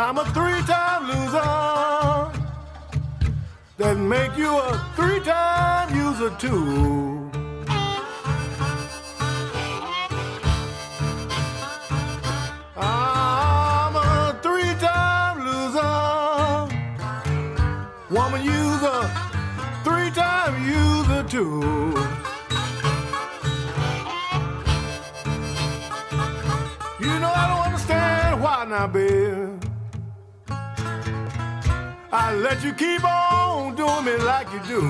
I'm a three-time loser. That make you a three-time user too. I'm a three-time loser. Woman user, three-time user too. You know I don't understand why now, babe. I let you keep on doing me like you do.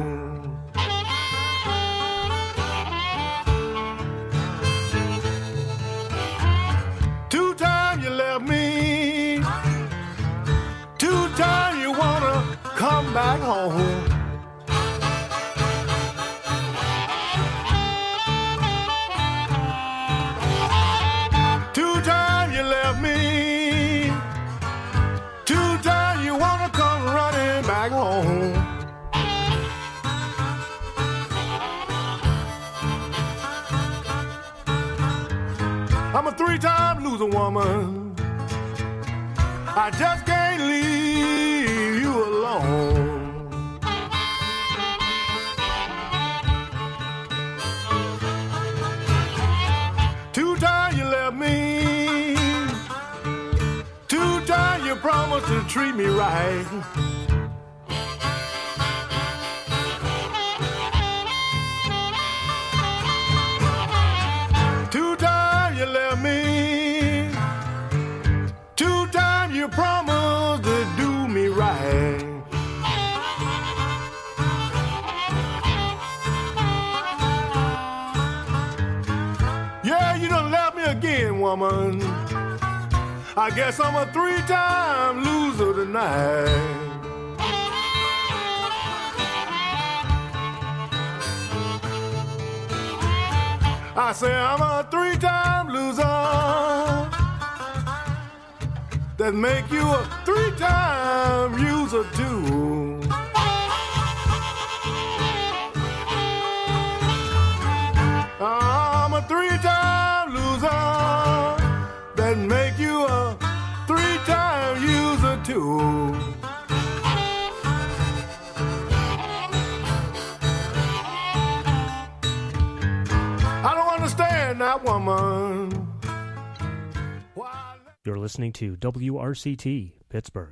Two times you left me. Two times you wanna come back home. Two times you left me. Two times you wanna come running back home. I'm a three-time loser woman. I just can't leave you alone. Two times you left me. Two times you promised to treat me right. Two times you left me. Two times you promised to do me right. Yeah, you done left me again, woman. I guess I'm a three-time loser tonight. I say I'm a three-time loser. That make you a three-time user too. I'm a three-time loser. That make you a three-time user too. I don't understand that woman. You're listening to WRCT Pittsburgh.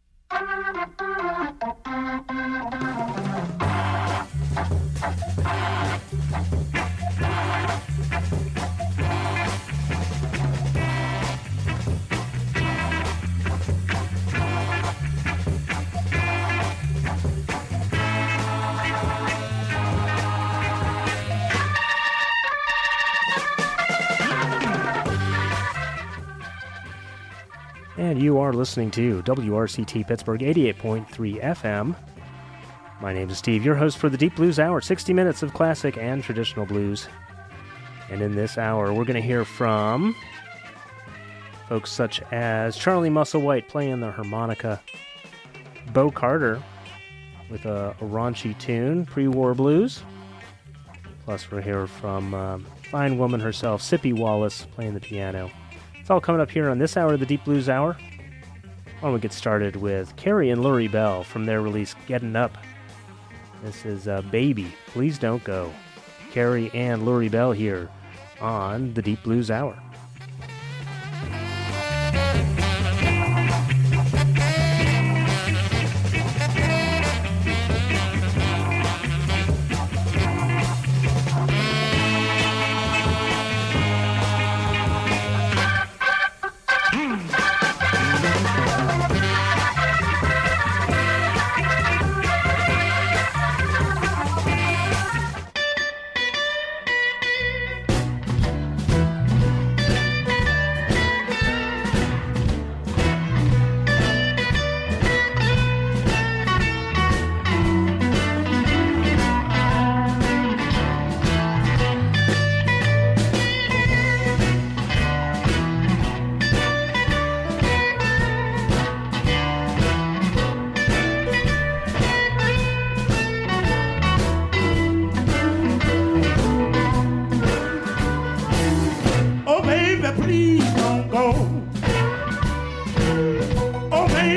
And you are listening to WRCT Pittsburgh 88.3 FM. My name is Steve, your host for the Deep Blues Hour, 60 minutes of classic and traditional blues. And in this hour, we're going to hear from folks such as Charlie Musselwhite playing the harmonica, Bo Carter with a raunchy tune, pre-war blues. Plus, we'll hear from fine woman herself, Sippy Wallace, playing the piano. It's all coming up here on this hour of the Deep Blues Hour. Why don't we get started with Carrie and Lurie Bell from their release, Gettin' Up. This is Baby, Please Don't Go. Carrie and Lurie Bell here on the Deep Blues Hour.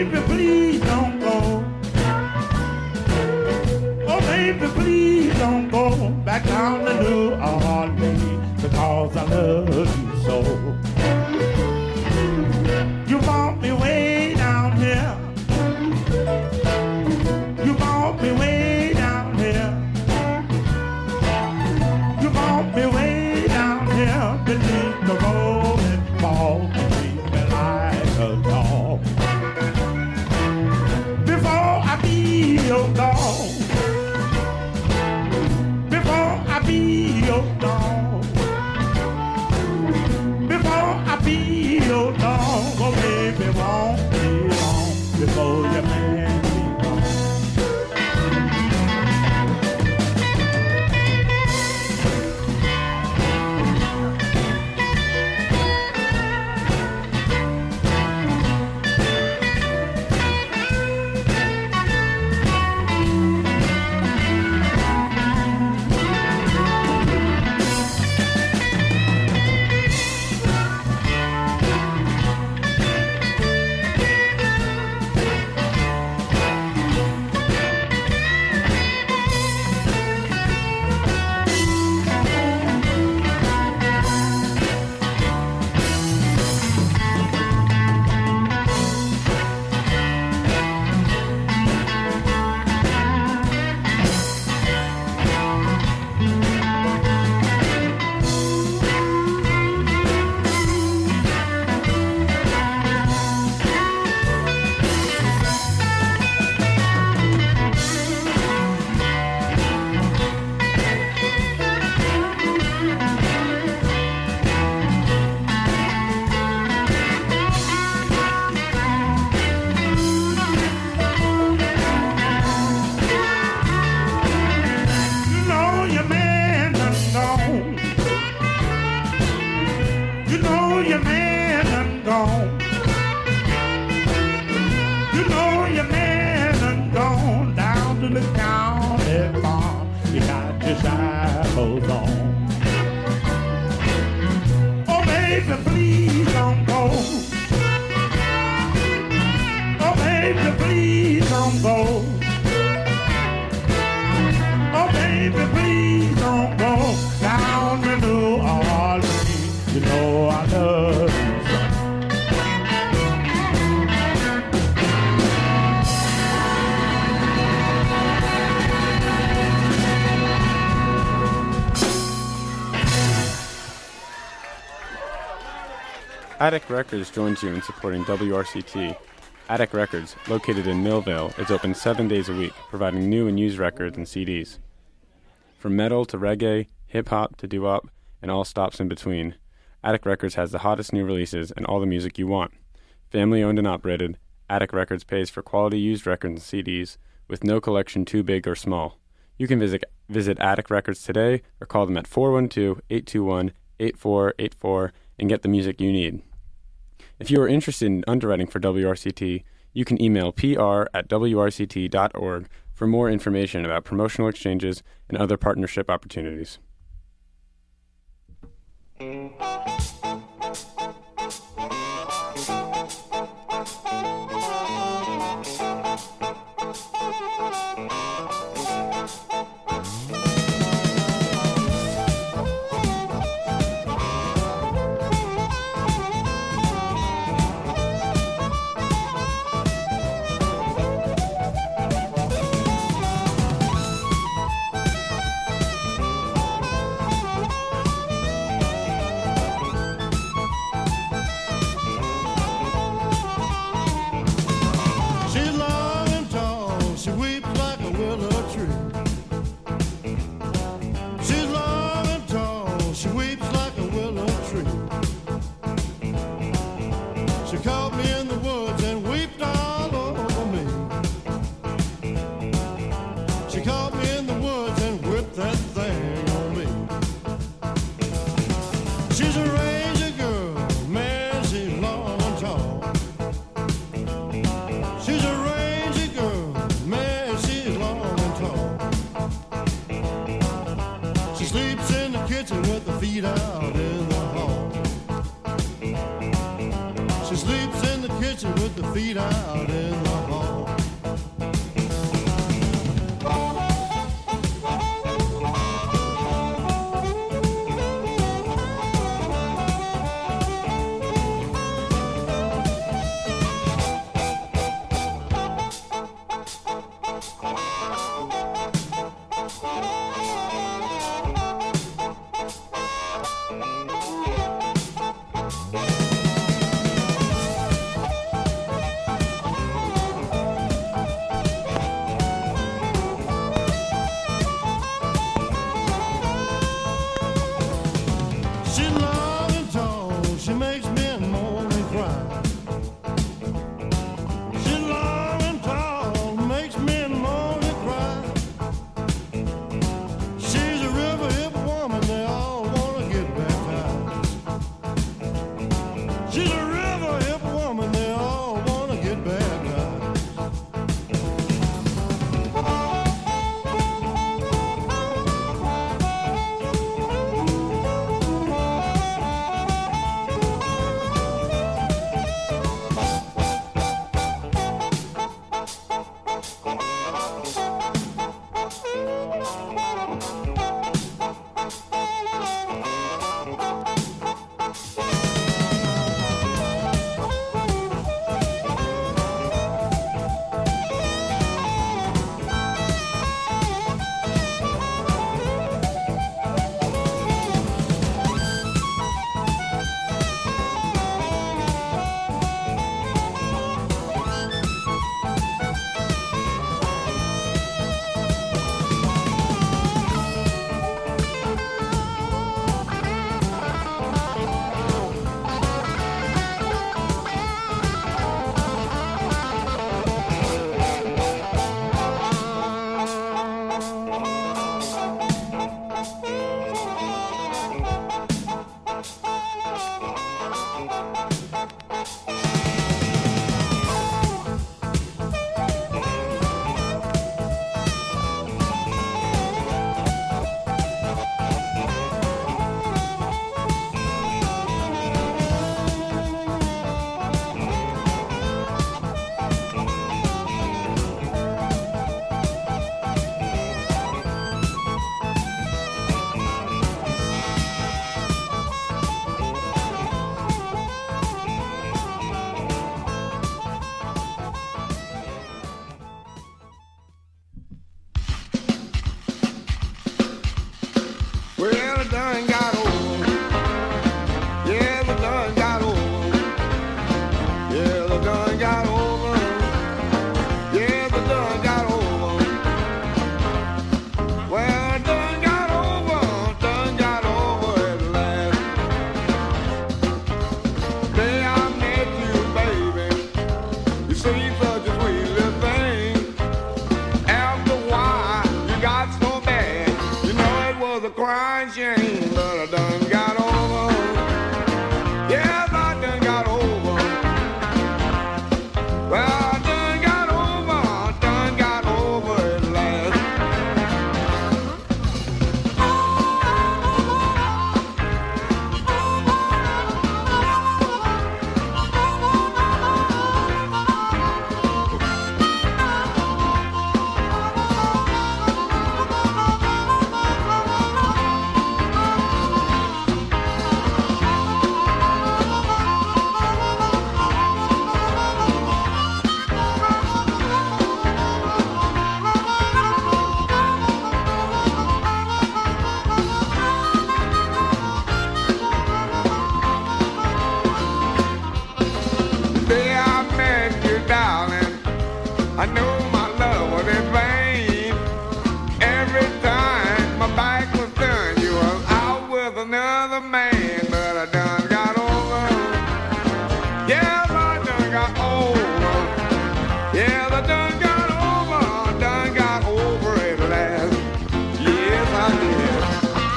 baby, please don't go. Oh, baby, please don't go back down to New Orleans because I love you so. You brought me way down here. You brought me way down here. You brought me way down here beneath the rolling ball to treat me like a dog. Before I be your dog, before I be your dog, before I be your dog, oh baby, won't be long before your man be gone. Attic Records joins you in supporting WRCT. Attic Records, located in Millvale, is open 7 days a week, providing new and used records and CDs. From metal to reggae, hip-hop to doo-wop, and all stops in between, Attic Records has the hottest new releases and all the music you want. Family-owned and operated, Attic Records pays for quality used records and CDs, with no collection too big or small. You can visit Attic Records today or call them at 412-821-8484 and get the music you need. If you are interested in underwriting for WRCT, you can email pr@wrct.org for more information about promotional exchanges and other partnership opportunities. She sleeps in the kitchen with the feet out in the Well, I done got over. Yeah, I done got over. Yeah, I done got over. Yeah, I done got over. Well, I done got over at last. Day I met you, baby. You seem such a sweet little thing. After a while, you got so bad. You know it was a crying shame, but I done got over. Yes, I done got over. Well, I done got over at last. Day I met you, darling, I knew my love was in vain. Every time my back was turned, you was out with another man. But I done got over. Yes, I done got over. Yes, I done got over at last. Yes, I did.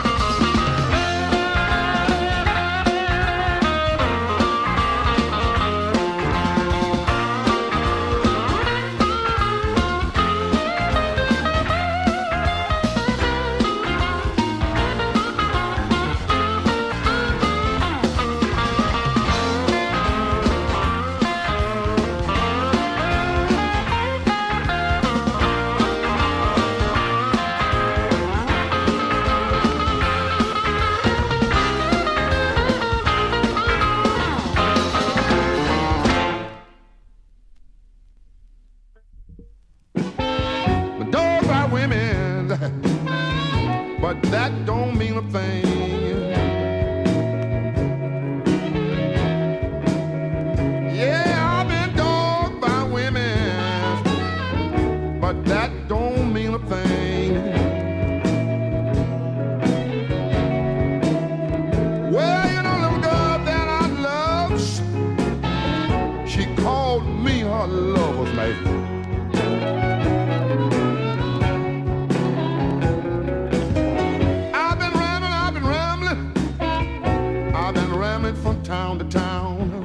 Dogs are women, but that don't mean a thing. Yeah, I've been dogged by women, but that don't mean a thing. Well, you know, little girl that I love, she called me her lover's mate. From town to town.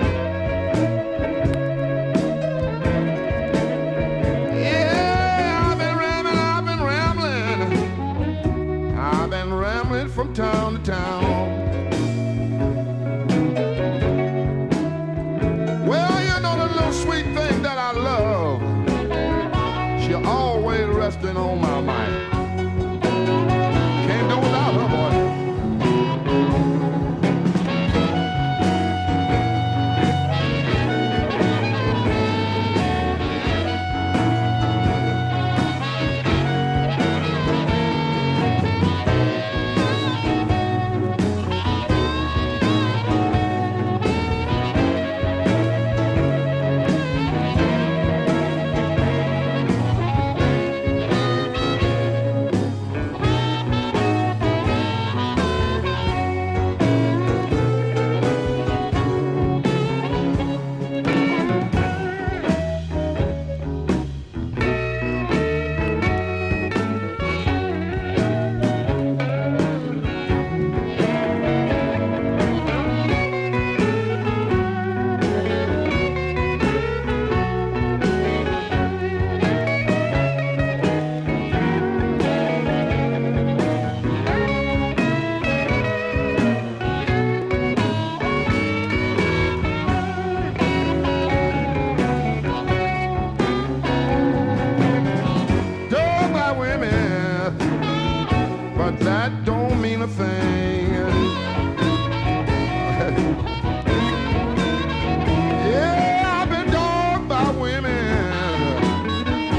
Yeah, I've been rambling from town to town. Well, you know the little sweet thing that I love, she always resting on my mind. Can't do without her, boy.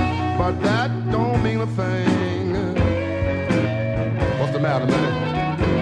but that don't mean a thing. What's the matter, man?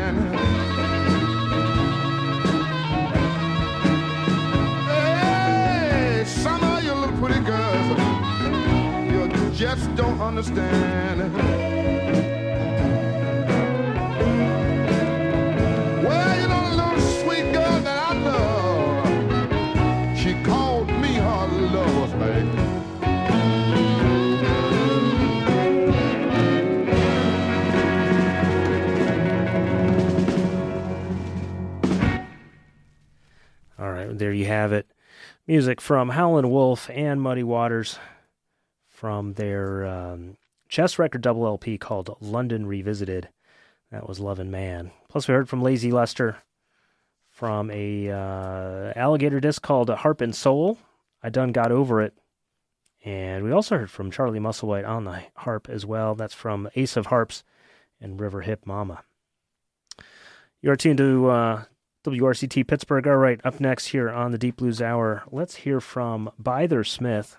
understand. Hey, some of you little pretty girls, you just don't understand. Well, you know the little sweet girl that I love, she called me her lover's baby. All right, there you have it. Music from Howlin' Wolf and Muddy Waters from their chess record double LP called London Revisited. That was Lovin' Man. Plus we heard from Lazy Lester from a alligator disc called Harp and Soul. I Done Got Over It. And we also heard from Charlie Musselwhite on the harp as well. That's from Ace of Harps and River Hip Mama. You are tuned to WRCT Pittsburgh. All right, up next here on the Deep Blues Hour, let's hear from Byther Smith.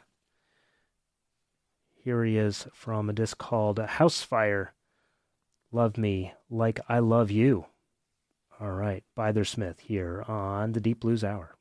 Here he is from a disc called Housefire, Love Me Like I Love You. All right, Byther Smith here on the Deep Blues Hour.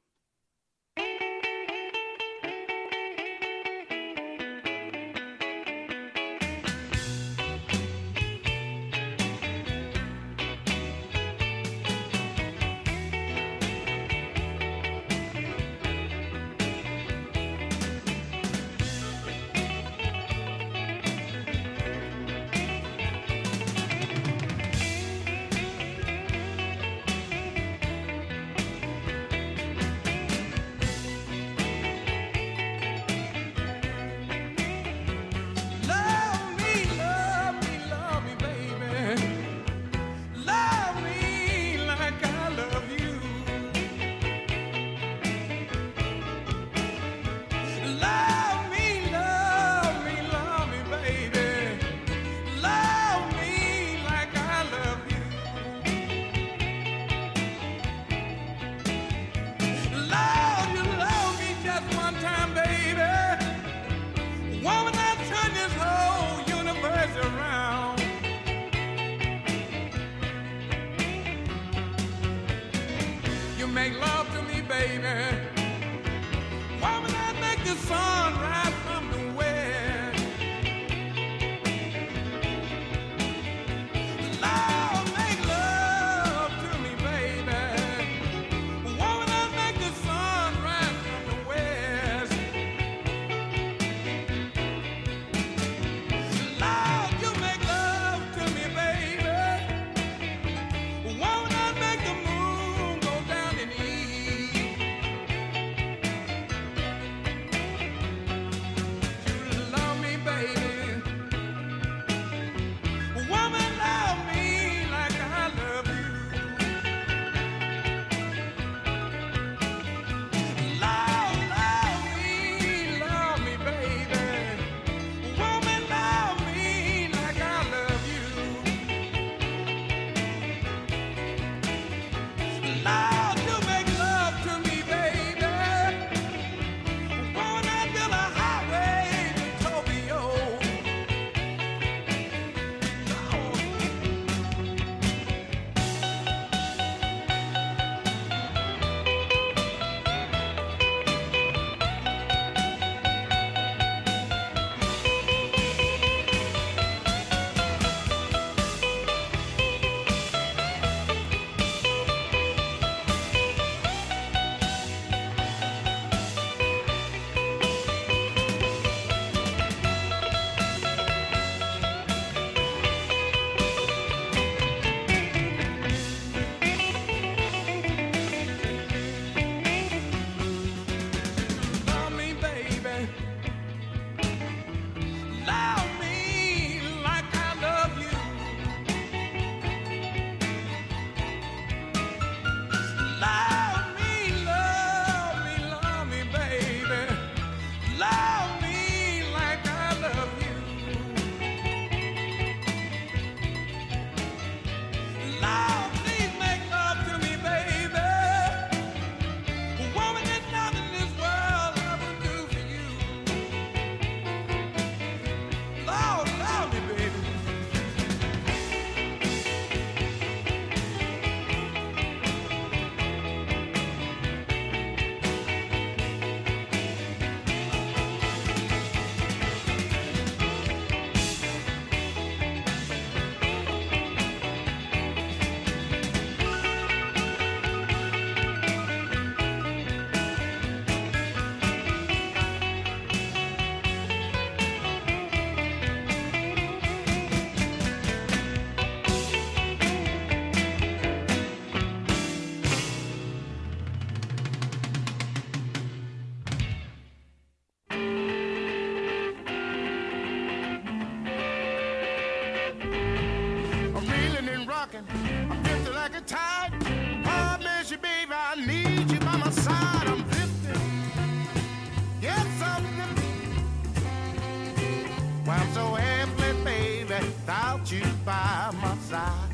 like a tide. Oh, miss you, baby, I need you by my side. I'm drifting. Yes, I'm drifting. Well, I'm so helpless, baby, without you by my side.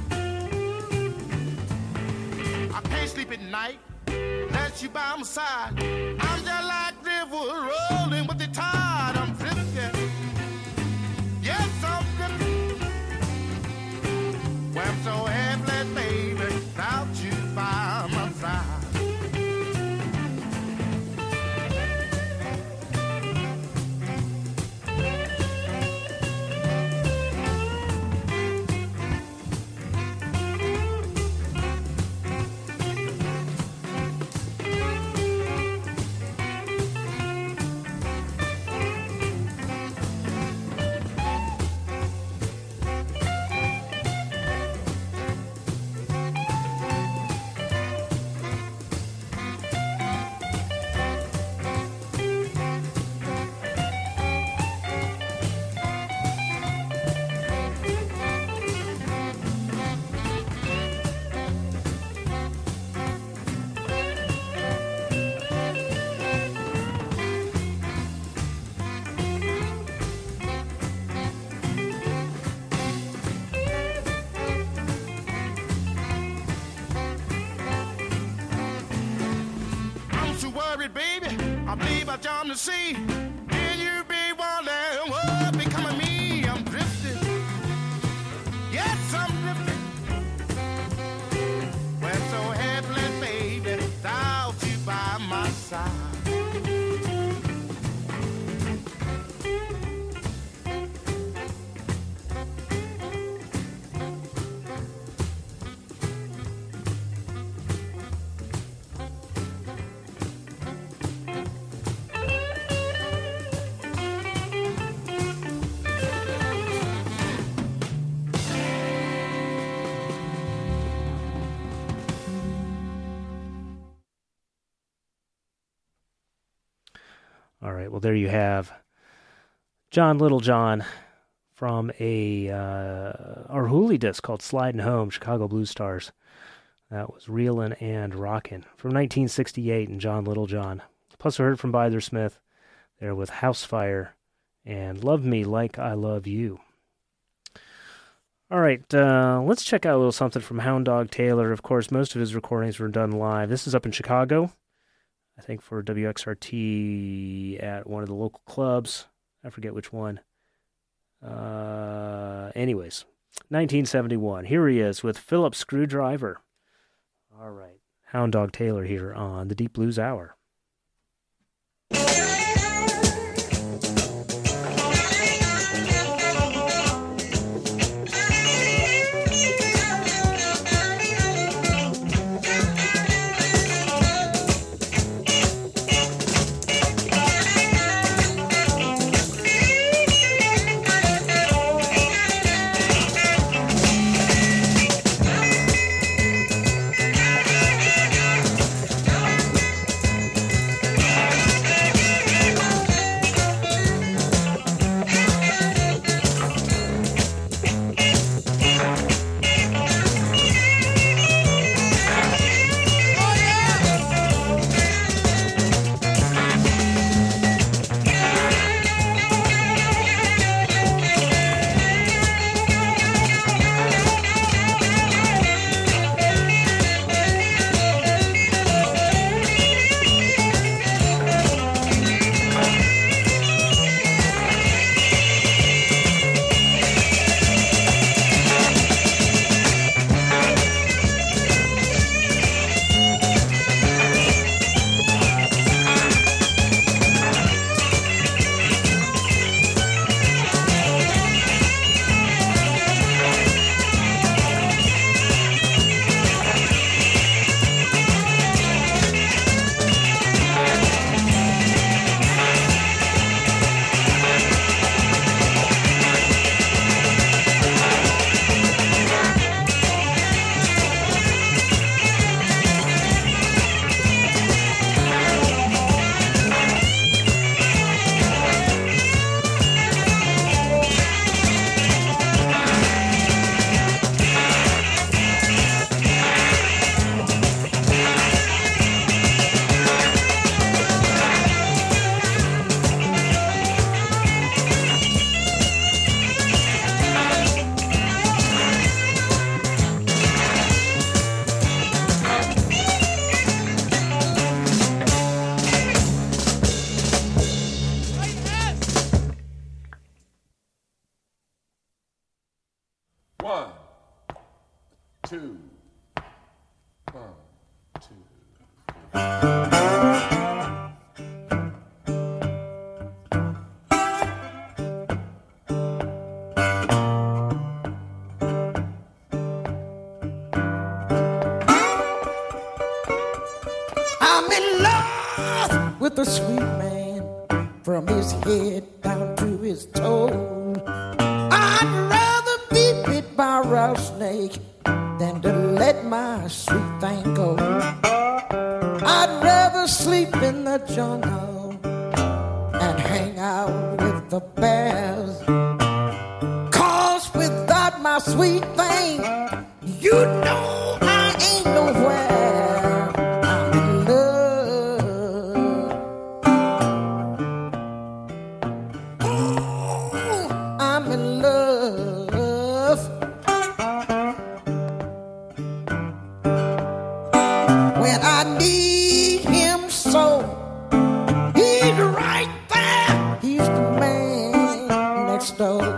I can't sleep at night, unless you by my side. I'm just like river rolling with the tide. I'm drifting. Yes, I'm drifting. Well, I'm so helpless, baby, without you by my side. Baby, I believe I jumped the sea. Can you be wondering what become of me? I'm drifting. Yes, I'm drifting. Well, so helpless, baby, without you by my side. All right, well, there you have John Littlejohn from our Hooli disc called Slidin' Home, Chicago Blue Stars. That was Reelin' and Rockin' from 1968 and John Littlejohn. Plus, we heard from Byther Smith there with Housefire and Love Me Like I Love You. All right, let's check out a little something from Hound Dog Taylor. Of course, most of his recordings were done live. This is up in Chicago, I think for WXRT at one of the local clubs. I forget which one. Anyways, 1971. Here he is with Philip Screwdriver. All right, Hound Dog Taylor here on the Deep Blues Hour. 2. 1, 2. I'm in love with a sweet man from his head down to his toes. I'd rather be bit by a rattlesnake than to let my sweet thing go. I'd rather sleep in the jungle and hang out with the bears. 'Cause without my sweet thing, you know I ain't nowhere. I'm in love. Oh, I'm in love. When I need him so, he's right there. He's the man next door.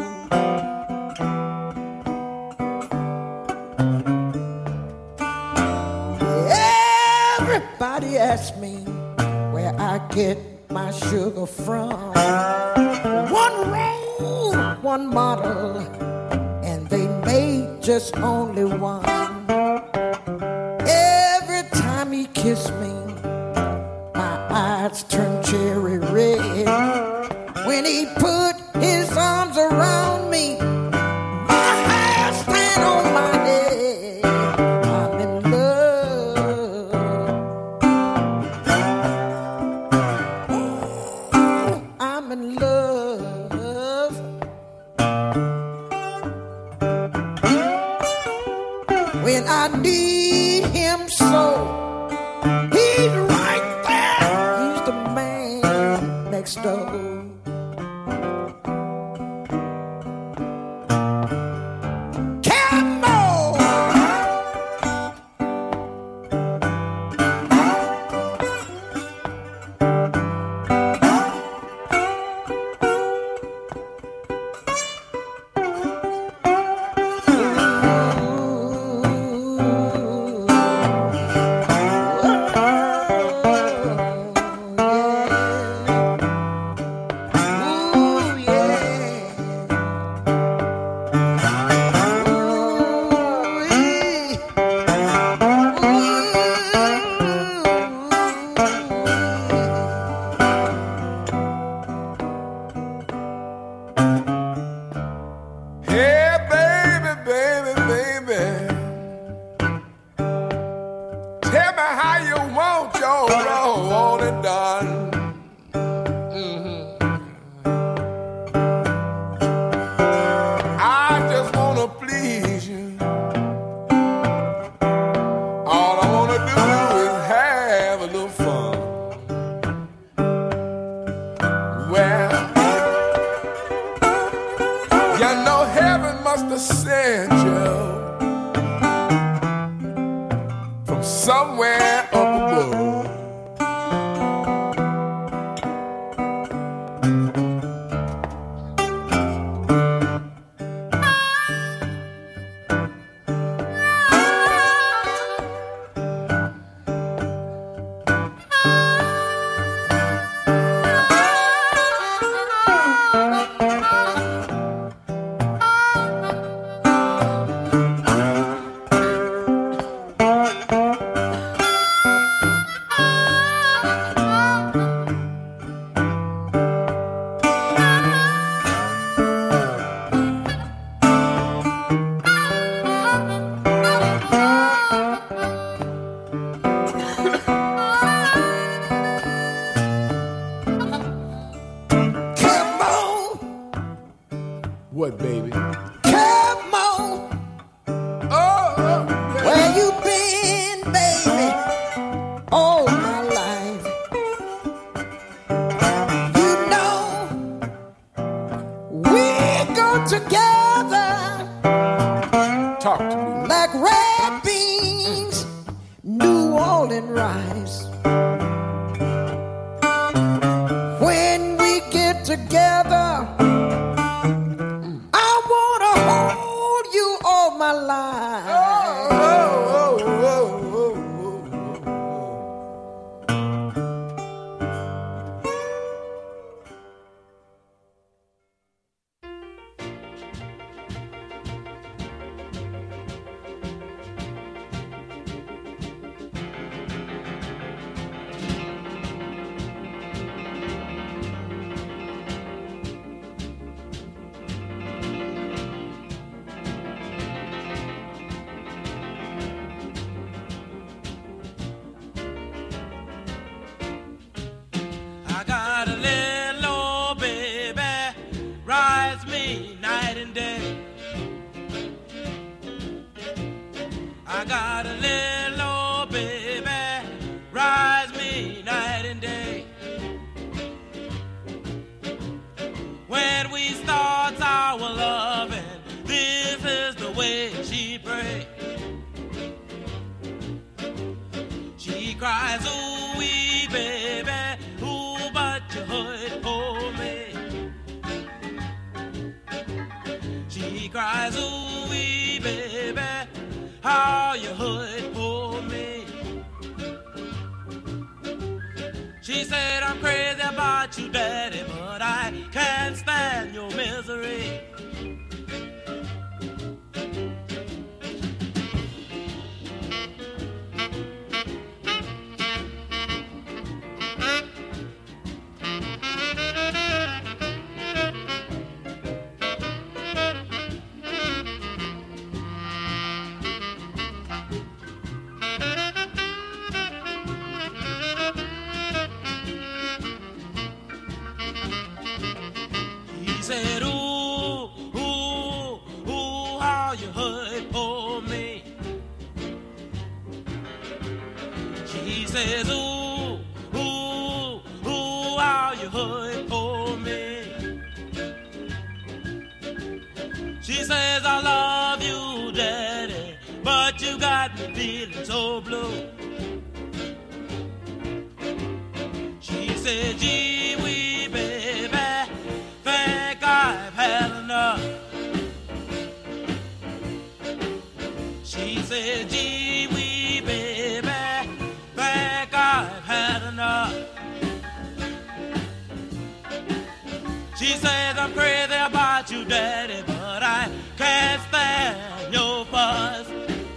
Everybody asks me where I get my sugar from. One roll, one model, and they made just only one. Every time he kissed me, my eyes turn cherry red. When he put his arms around me, my hair stand on my head. I'm in love. Oh, I'm in love. When I need him so, he's right there. He's the man next door. Come on. Hey, baby, baby, baby. Tell me how you want your love, want it done. I just wanna please you. All I wanna do is have a little fun. Well, you know heaven must have sent you from somewhere up above. Come on. What, baby? Come on. Oh, Where you been, baby? All my life. You know, we go together talk to me. like red beans, New Orleans rice. When we get together, I wanna hold you all my life. cries, ooh wee baby, ooh but you hurt for me. She cries, ooh wee baby, how you hurt for me. She said I'm crazy about you, daddy, but I can't stand your misery. Said, ooh, ooh, ooh, how you hurt for me. She says, ooh, ooh, ooh, how you hurt for me. She says, I love you, daddy, but you got me feeling so blue. She said, gee wee, baby, think I've had enough. She said, gee wee, baby, think I've had enough. She says, I'm crazy about you, daddy, but I can't stand your fuss.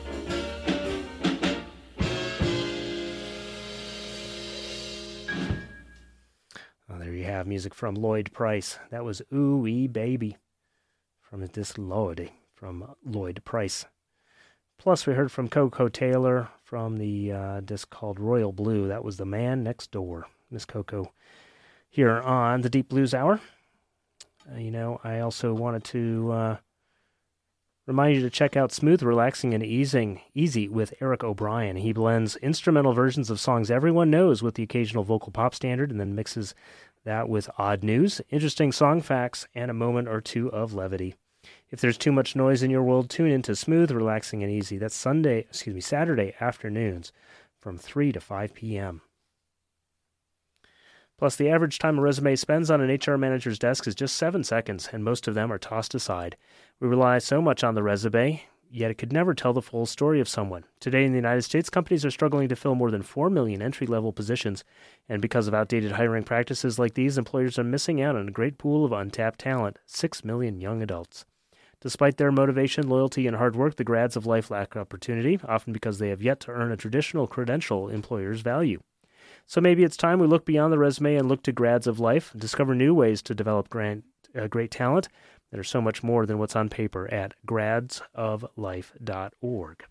There you have music from Lloyd Price. That was Ooh Wee Baby from this Lordy from Lloyd Price. Plus, we heard from Coco Taylor from the disc called Royal Blue. That was The Man Next Door. Miss Coco here on the Deep Blues Hour. I also wanted to remind you to check out Smooth, Relaxing, and Easy with Eric O'Brien. He blends instrumental versions of songs everyone knows with the occasional vocal pop standard and then mixes that with odd news, interesting song facts, and a moment or two of levity. If there's too much noise in your world, tune into Smooth, Relaxing, and Easy. That's Saturday afternoons from 3 to 5 p.m. Plus, the average time a resume spends on an HR manager's desk is just 7 seconds, and most of them are tossed aside. We rely so much on the resume, yet it could never tell the full story of someone. Today in the United States, companies are struggling to fill more than 4 million entry-level positions, and because of outdated hiring practices like these, employers are missing out on a great pool of untapped talent, 6 million young adults. Despite their motivation, loyalty, and hard work, the grads of life lack opportunity, often because they have yet to earn a traditional credential employers value. So maybe it's time we look beyond the resume and look to grads of life, and discover new ways to develop great talent that are so much more than what's on paper at gradsoflife.org.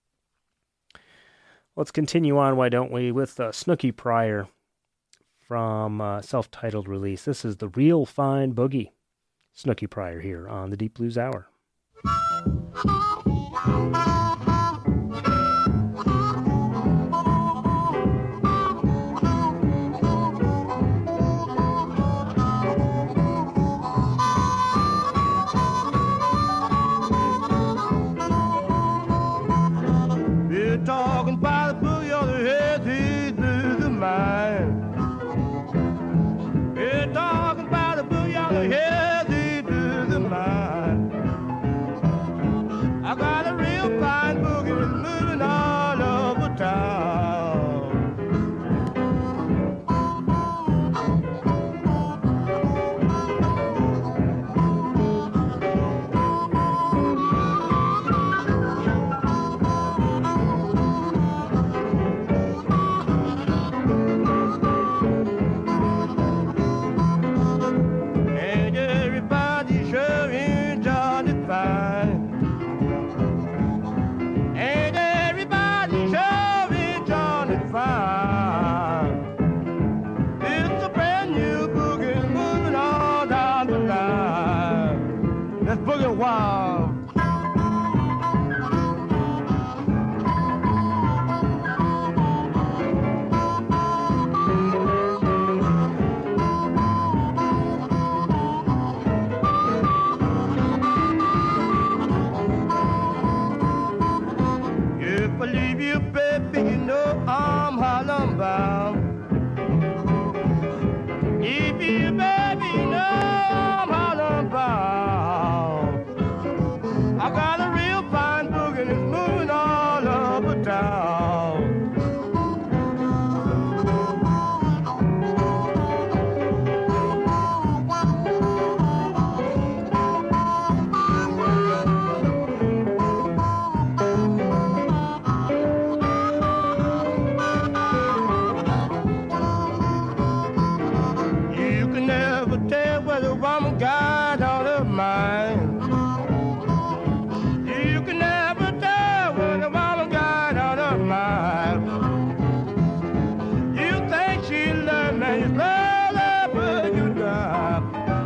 Let's continue on, why don't we, with Snooky Pryor from self-titled release. This is The Real Fine Boogie. Snooky Pryor here on the Deep Blues Hour. Talking by the boogie on the head, he through the mind. We're talking by the boogie on the head, he through the mind. I got a real fine boogie that's moving all over town. Wow. If I leave you, baby, you know I'm hollering. town. You can never tell whether a woman got out of mind. You can never tell whether a woman got out of mind. You think she loves me, you slowly put you down.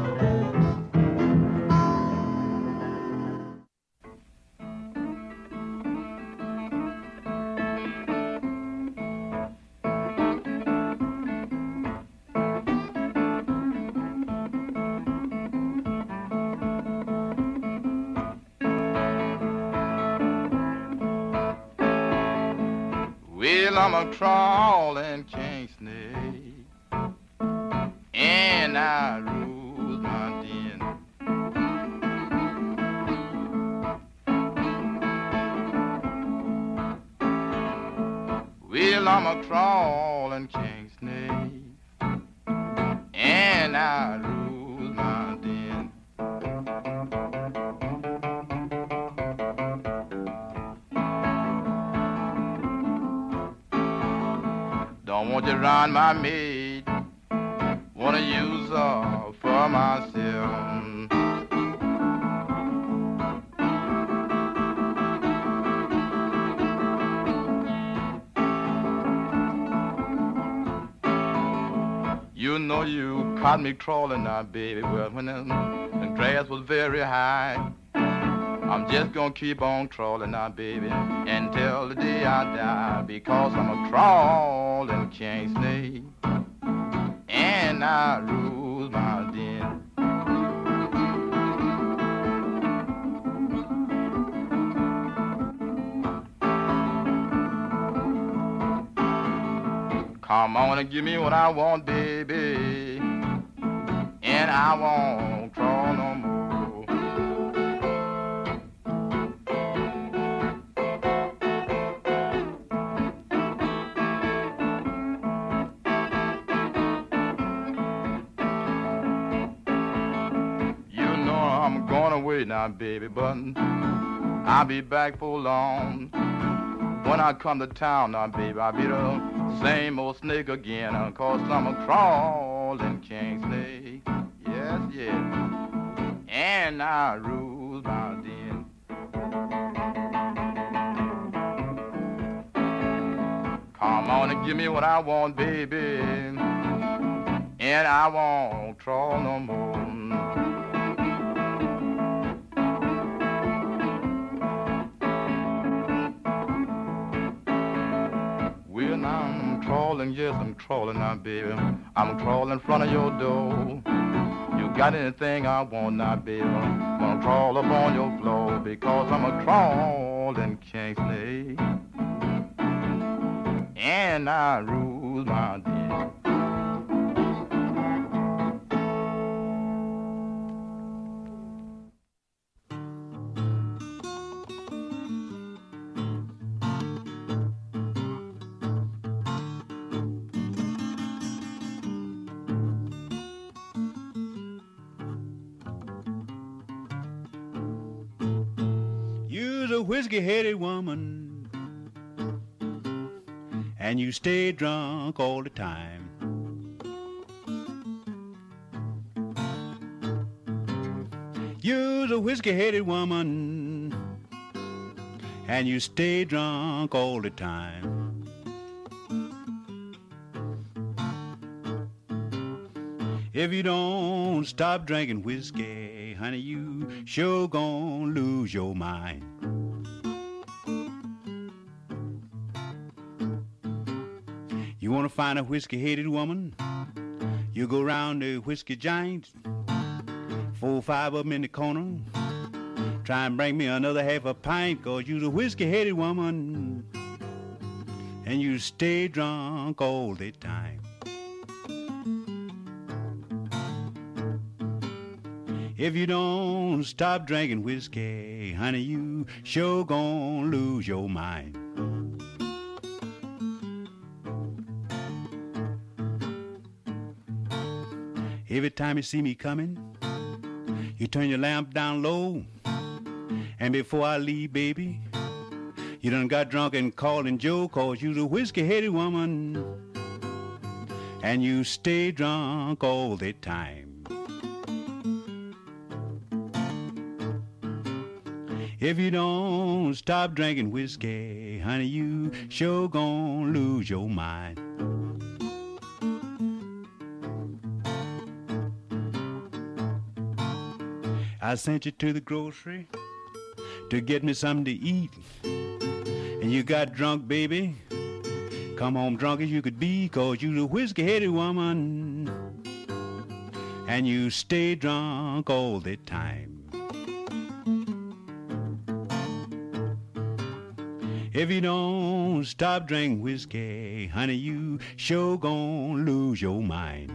Well, I'm a crawling king snake, and I rule my den. Well, I'm a crawling king snake, and I rule my den. Don't want to run my maid, wanna use her for myself. You know you caught me crawling now, baby. Well, when the grass was very high, I'm just gonna keep on crawling now, baby, until the day I die, because I'm a crawling king snake, and I rule my den. Come on and give me what I want, baby, and I won't crawl no more. Now, baby, but I'll be back for long. When I come to town now, baby, I'll be the same old snake again, 'cause I'm a crawling king snake. Yes, yes. And I rule my den. Come on and give me what I want, baby, and I won't crawl no more. I'm crawling, yes, I'm crawling now, baby. I'm crawling in front of your door. You got anything I want now, baby? I'm gonna crawl up on your floor, because I'm a crawling king snake, and I rule my den. Whiskey-headed woman, and you stay drunk all the time. You're a whiskey-headed woman, and you stay drunk all the time. If you don't stop drinking whiskey, honey, you sure gonna lose your mind. You want to find a whiskey-headed woman? You go round the whiskey giants, 4 or 5 of them in the corner. Try and bring me another half a pint, 'cause you's a whiskey-headed woman, and you stay drunk all the time. If you don't stop drinking whiskey, honey, you sure gonna lose your mind. Every time you see me coming, you turn your lamp down low. And before I leave, baby, you done got drunk and called Joe, 'cause you's a whiskey-headed woman. And you stay drunk all the time. If you don't stop drinking whiskey, honey, you sure gon' lose your mind. I sent you to the grocery to get me something to eat, and you got drunk, baby. Come home drunk as you could be, 'cause you a whiskey-headed woman, and you stay drunk all the time. If you don't stop drinking whiskey, honey, you sure gon' lose your mind.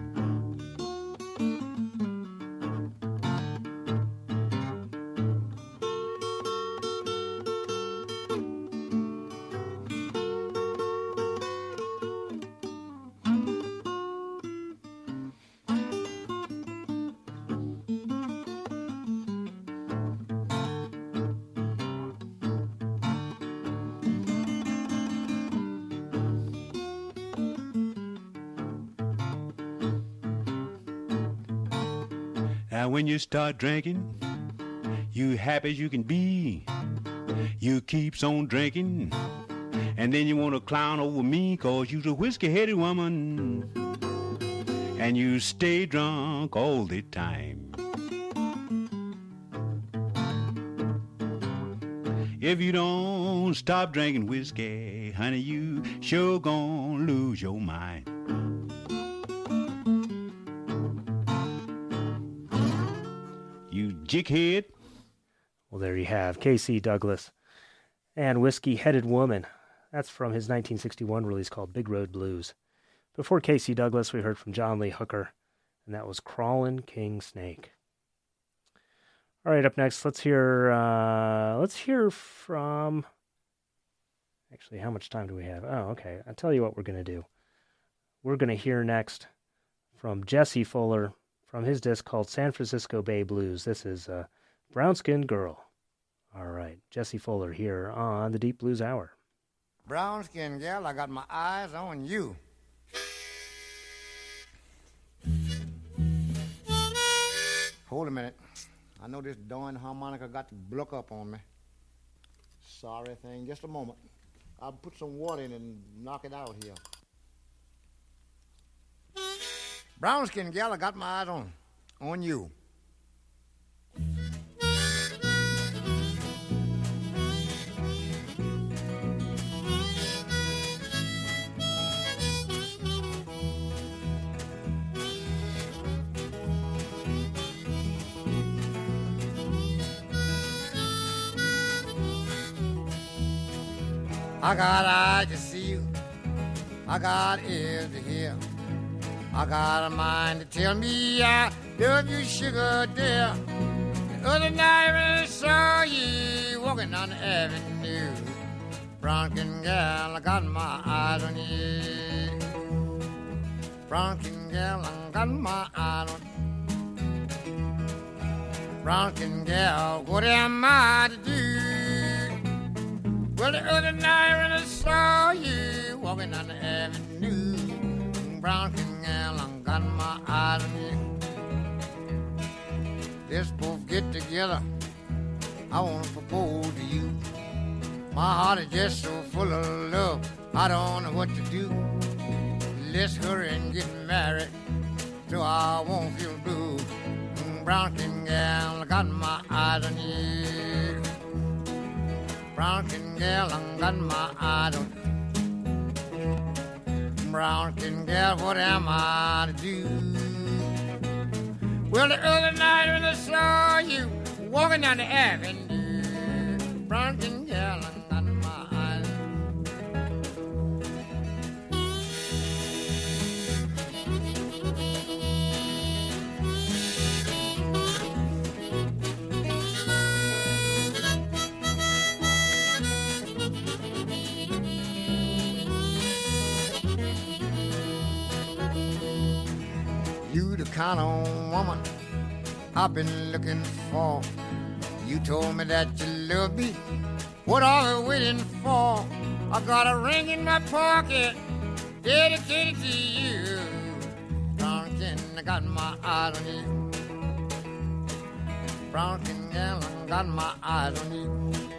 Now when you start drinking, you happy as you can be. You keeps on drinking, and then you want to clown over me, 'cause you's a whiskey-headed woman, and you stay drunk all the time. If you don't stop drinking whiskey, honey, you sure gon' lose your mind. You jickhead. Well, there you have K.C. Douglas and Whiskey-Headed Woman. That's from his 1961 release called Big Road Blues. Before K.C. Douglas, we heard from John Lee Hooker, and that was Crawlin' King Snake. All right, up next, let's hear from... Actually, how much time do we have? Oh, okay. I'll tell you what we're going to do. We're going to hear next from Jesse Fuller from his disc called San Francisco Bay Blues. This is Brown Skinned Girl. All right, Jesse Fuller here on the Deep Blues Hour. Brown skinned gal, I got my eyes on you. Hold a minute. I know this darn harmonica got to block up on me. Sorry thing, just a moment. I'll put some water in and knock it out here. Brown skinned gal, I got my eyes on you. I got eyes to see you, I got ears to hear, I got a mind to tell me I love you, sugar dear. The other night when I saw you walking down the avenue, brown skin gal, I got my eyes on you. Brown skin gal, I got my eyes on you. Brown skin gal, what am I to do? Well, the other night when I saw you walking down the avenue, brown skin gal, I got my eyes on you. Let's both get together, I want to propose to you. My heart is just so full of love, I don't know what to do. Let's hurry and get married, so I won't feel blue. Brown skin gal, I got my eyes on you. Brown skin gal, I got my eyes on you. Brown skin gal, what am I to do? Well, the other night when I saw you walking down the avenue, brown skin gal, I got my eyes on kind of woman I've been looking for. You told me that you love me. What are we waiting for? I got a ring in my pocket dedicated to you. Brownkin, I got my eyes on you. Brownkin, girl, I got my eyes on you.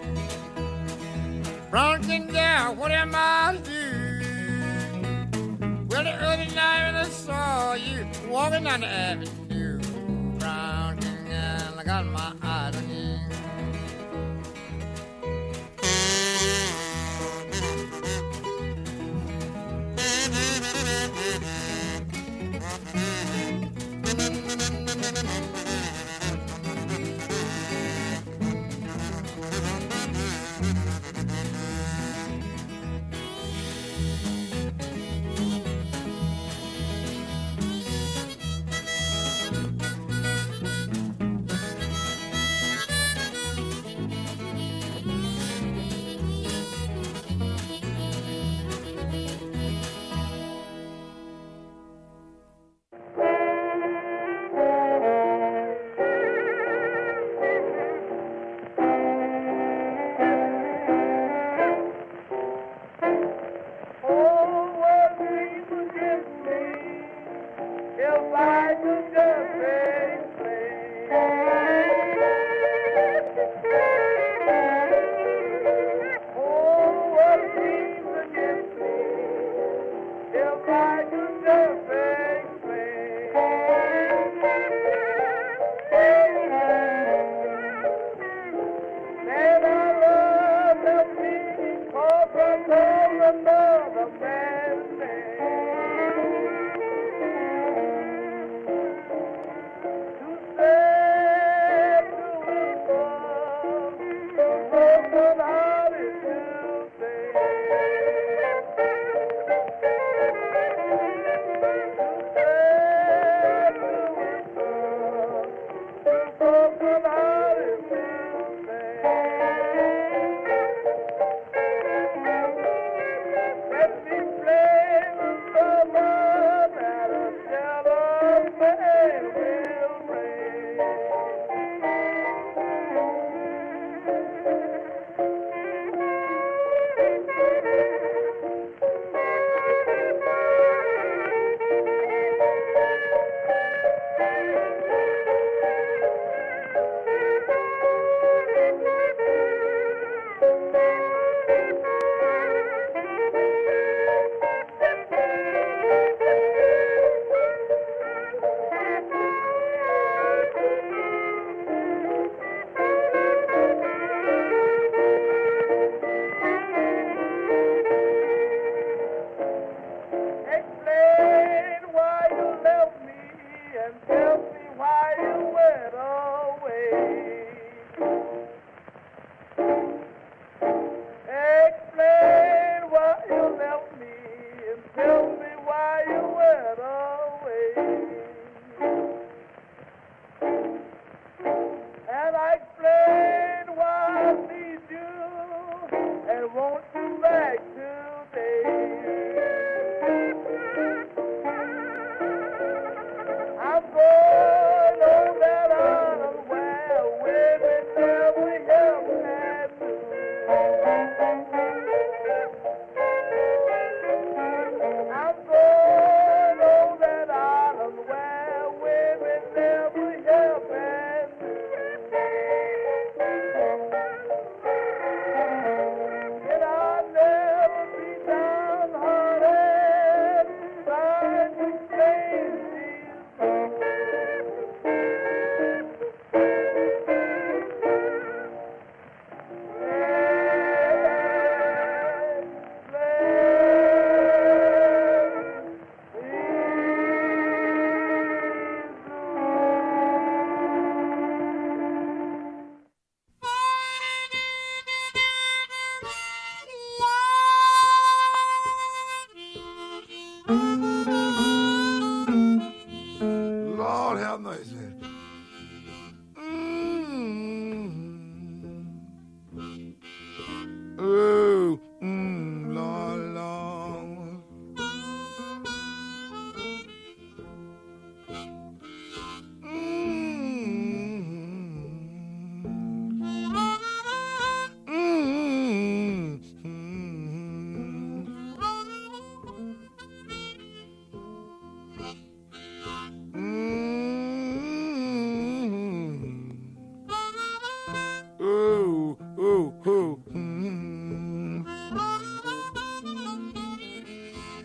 Brownkin, girl, what am I to do? Well, the other night when I saw you walking down the avenue, Brownkin, girl, I got my eyes on you.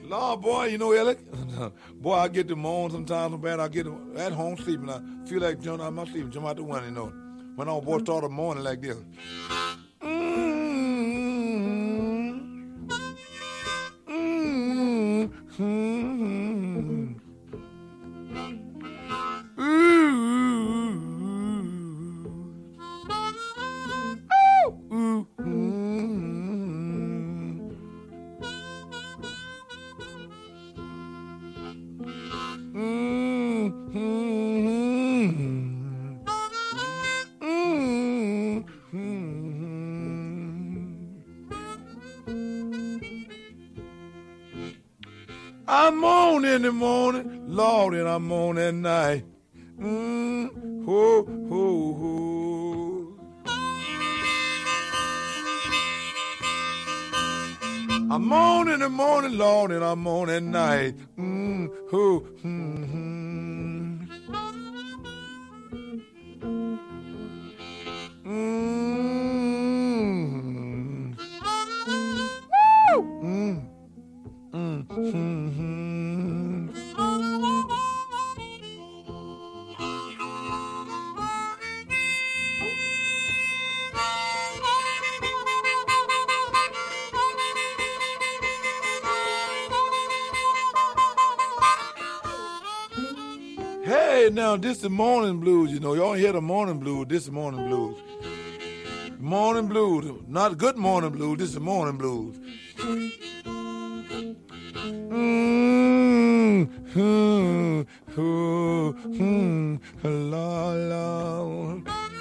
Lord, boy, you know, Elliot, boy, I get the moan sometimes so bad. I get at home sleeping. I feel like jumping out of my sleep and jump out the window, you know. When our boy started moaning like this. I moan in the morning, Lord, and I moan at night. Ho, ho, ho. I moan in the morning, Lord, and I moan at night. Ho, Hey, now, this is the morning blues, you know. Y'all hear the morning blues. This is the morning blues. Morning blues. Not good morning blues. This is the morning blues. La, la.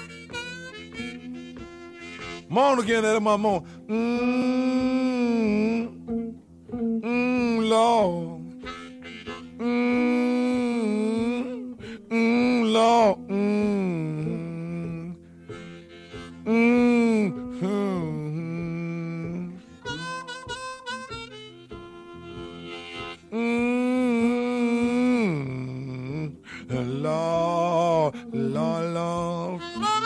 Moan again, that's my moan. Lord. Lord. Lord, Lord, Lord.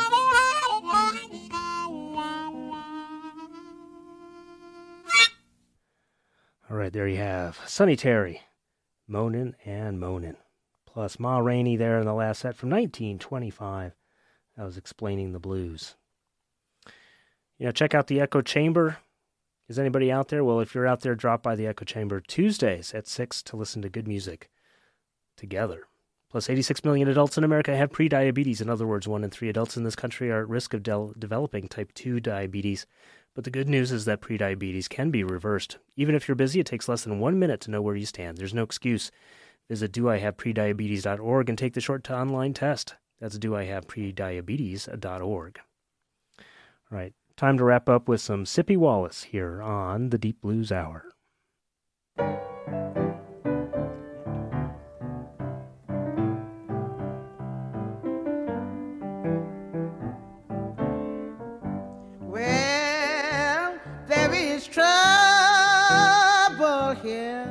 All right, there you have Sonny Terry, Moanin' and Moanin'. Plus Ma Rainey there in the last set from 1925. I was explaining the blues. You know, check out the Echo Chamber. Is anybody out there? Well, if you're out there, drop by the Echo Chamber Tuesdays at 6 to listen to good music together. Plus, 86 million adults in America have prediabetes. In other words, 1 in 3 adults in this country are at risk of developing type 2 diabetes. But the good news is that prediabetes can be reversed. Even if you're busy, it takes less than 1 minute to know where you stand. There's no excuse. Visit doihaveprediabetes.org and take the short online test. That's doihaveprediabetes.org. All right, time to wrap up with some Sippy Wallace here on the Deep Blues Hour. Well, there is trouble here.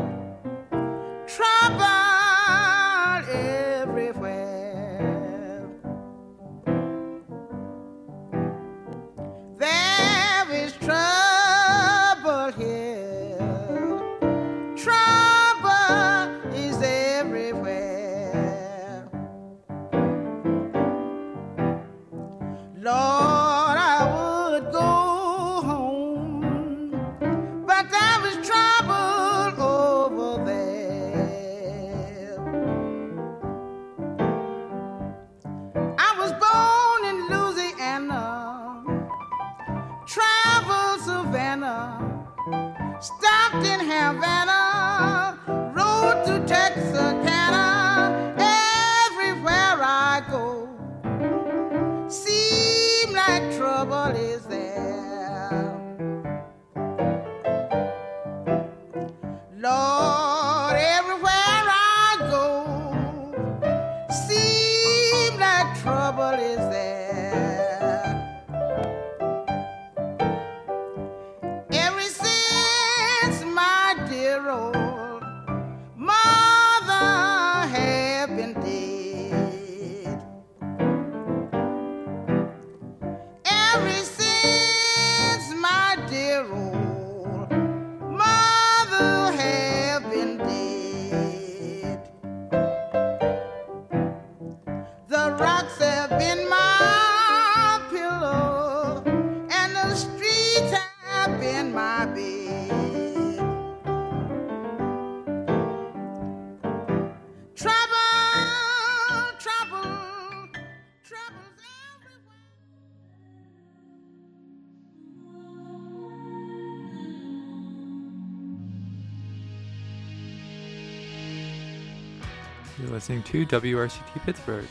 Trouble everywhere. There is trouble here. Trouble is everywhere. Lord, I would go home, but there was trouble over there. I was born in Louisiana, traveled Savannah, stopped in Havana, rode to Texarkana. Everywhere I go, seem like trouble is there. Lord, everywhere I go, seem like trouble is there. Ever since my dear old mother have been dead, ever since my dear old mother have You're listening to WRCT Pittsburgh.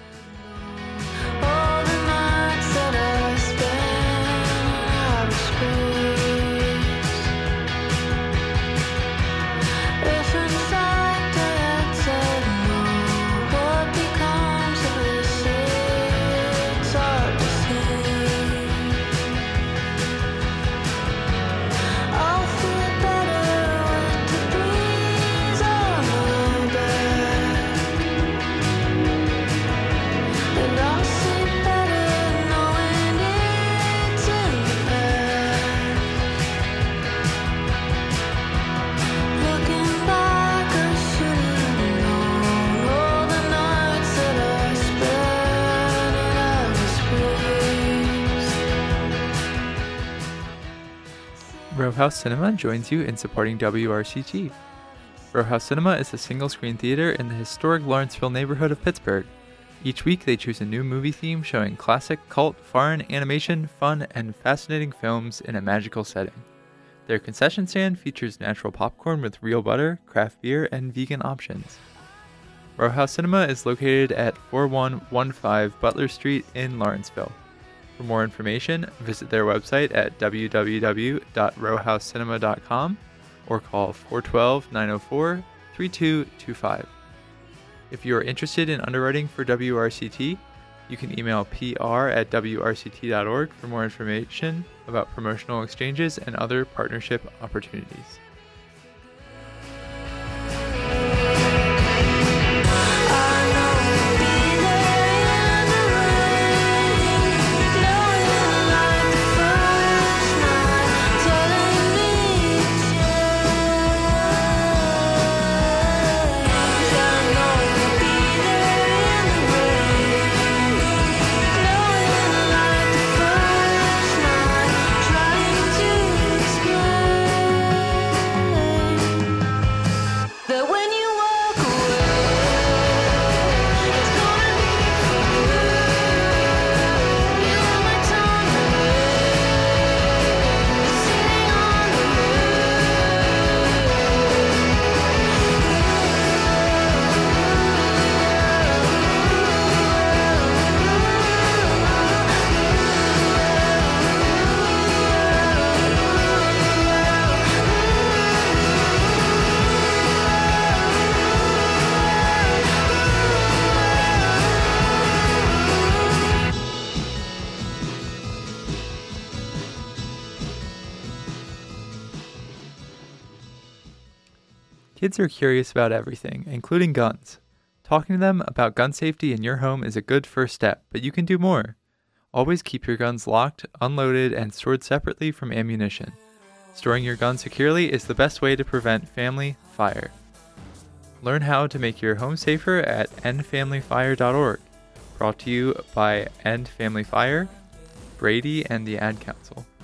Row House Cinema joins you in supporting WRCT. Row House Cinema is a single-screen theater in the historic Lawrenceville neighborhood of Pittsburgh. Each week they choose a new movie theme showing classic, cult, foreign, animation, fun, and fascinating films in a magical setting. Their concession stand features natural popcorn with real butter, craft beer, and vegan options. Row House Cinema is located at 4115 Butler Street in Lawrenceville. For more information, visit their website at www.rowhousecinema.com or call 412-904-3225. If you are interested in underwriting for WRCT, you can email pr@wrct.org for more information about promotional exchanges and other partnership opportunities. Kids are curious about everything, including guns. Talking to them about gun safety in your home is a good first step, but you can do more. Always keep your guns locked, unloaded, and stored separately from ammunition. Storing your gun securely is the best way to prevent family fire. Learn how to make your home safer at endfamilyfire.org. Brought to you by End Family Fire, Brady, and the Ad Council.